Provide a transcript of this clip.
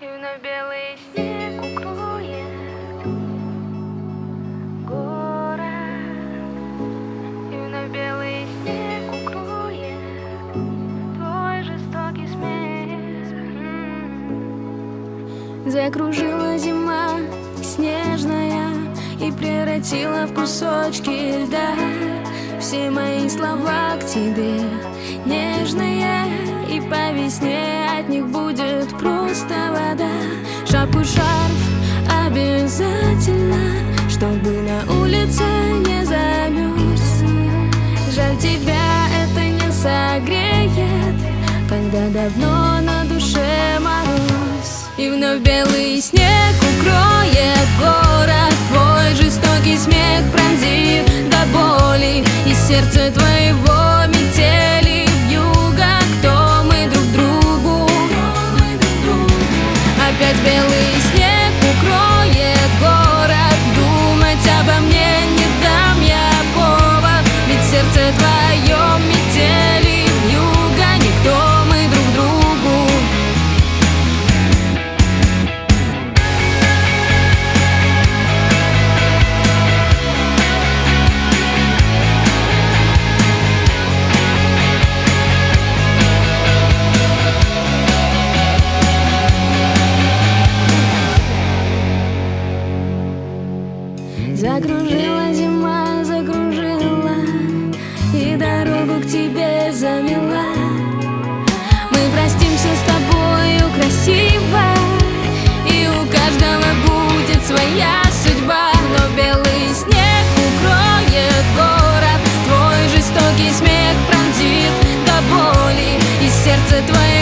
вновь белый снег укроет город, и вновь белый снег укроет твой жестокий смех. Закружила зима снежная и превратила в кусочки льда все мои слова к тебе нежные, и по весне от них будет просто вода. Шапку, шарф обязательно, чтобы на улице не замерз. Жаль, тебя это не согреет, когда давно на душе мороз. И вновь белый снег укроет город, твой жестокий смех пронзит до боли, и сердце твоего метели вьюга. Кто мы друг другу? Опять белый снег укроет город, думать обо мне не дам я повод, ведь сердце твое метели вьюга. Никто мы друг другу. Закружила зима, закружила, и дорогу к тебе замела. Мы простимся с тобою красиво, и у каждого будет своя судьба. Но белый снег укроет город, твой жестокий смех пронзит до боли, и сердце твое